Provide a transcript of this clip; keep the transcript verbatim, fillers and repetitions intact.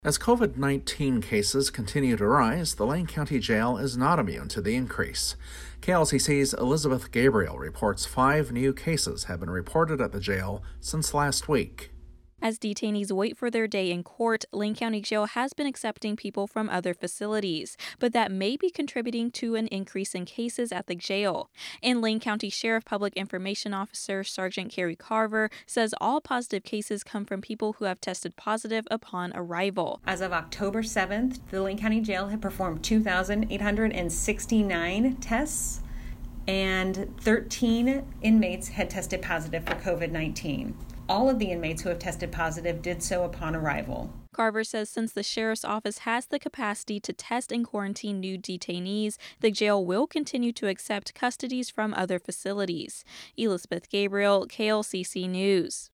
As COVID nineteen cases continue to rise, the Lane County Jail is not immune to the increase. K L C C's Elizabeth Gabriel reports five new cases have been reported at the jail since last week. As detainees wait for their day in court, Lane County Jail has been accepting people from other facilities, but that may be contributing to an increase in cases at the jail. And Lane County Sheriff Public Information Officer Sergeant Carrie Carver says all positive cases come from people who have tested positive upon arrival. As of October seventh, the Lane County Jail had performed two thousand eight hundred sixty-nine tests, and thirteen inmates had tested positive for COVID nineteen. All of the inmates who have tested positive did so upon arrival. Carver says since the sheriff's office has the capacity to test and quarantine new detainees, the jail will continue to accept custodies from other facilities. Elizabeth Gabriel, K L C C News.